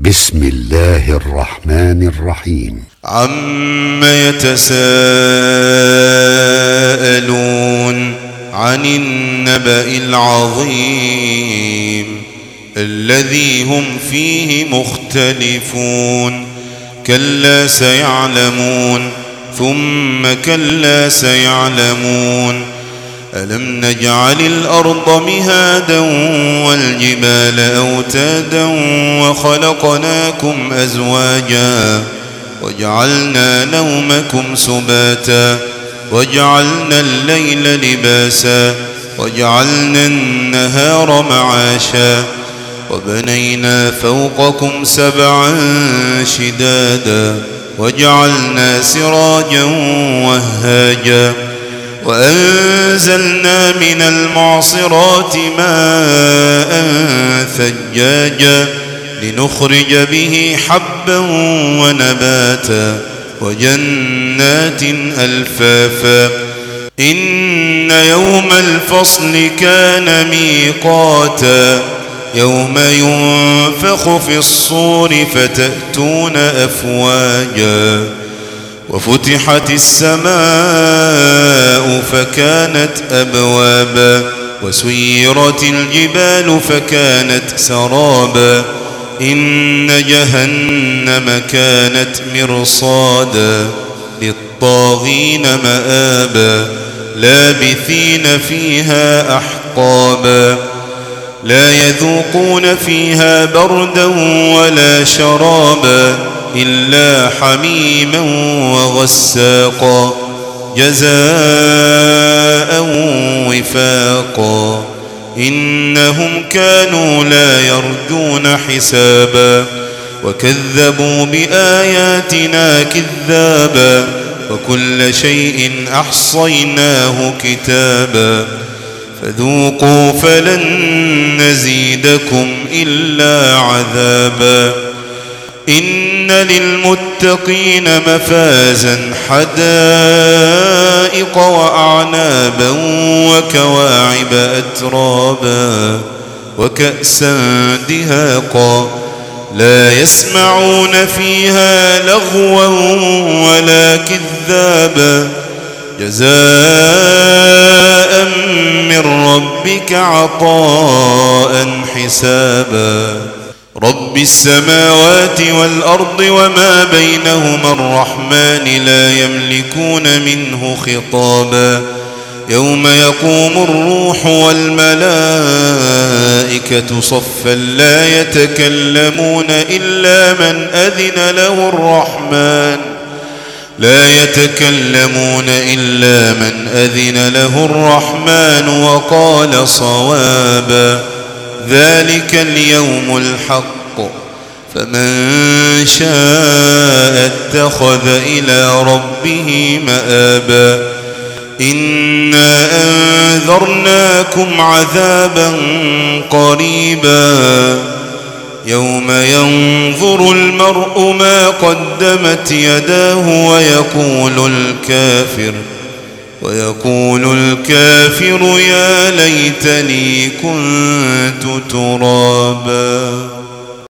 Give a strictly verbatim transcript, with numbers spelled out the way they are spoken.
بسم الله الرحمن الرحيم. عم يتساءلون عن النبأ العظيم الذي هم فيه مختلفون. كلا سيعلمون ثم كلا سيعلمون. ألم نجعل الأرض مهادا والجبال أوتادا وخلقناكم أزواجا وجعلنا نومكم سباتا وجعلنا الليل لباسا وجعلنا النهار معاشا وبنينا فوقكم سبعا شدادا وجعلنا سراجا وهاجا وأنزلنا من المعصرات ماء ثجاجا لنخرج به حبا ونباتا وجنات ألفافا. إن يوم الفصل كان ميقاتا يوم ينفخ في الصور فتأتون أفواجا وفتحت السماء فكانت أبوابا وسيرت الجبال فكانت سرابا. إن جهنم كانت مرصادا للطاغين مآبا لابثين فيها أحقابا لا يذوقون فيها بردا ولا شرابا إلا حميما وغساقا جزاء وفاقا. إنهم كانوا لا يرجون حسابا وكذبوا بآياتنا كذابا وكل شيء أحصيناه كتابا فذوقوا فلن نزيدكم إلا عذابا. إن للمتقين مفازا حدائق وأعنابا وكواعب أترابا وكأسا دهاقا لا يسمعون فيها لغوا ولا كذابا جزاء من ربك عطاء حسابا. رب السماوات والأرض وما بينهما الرحمن لا يملكون منه خطابا. يوم يقوم الروح والملائكة صفا لا يتكلمون إلا من أذن له الرحمن لا يتكلمون إلا من أذن له الرحمن وقال صوابا. ذلك اليوم الحق فمن شاء اتخذ إلى ربه مآبا. إنا أنذرناكم عذابا قريبا يوم ينظر المرء ما قدمت يداه ويقول الكافر ويقول الكافر يا ليتني كنت ترابا.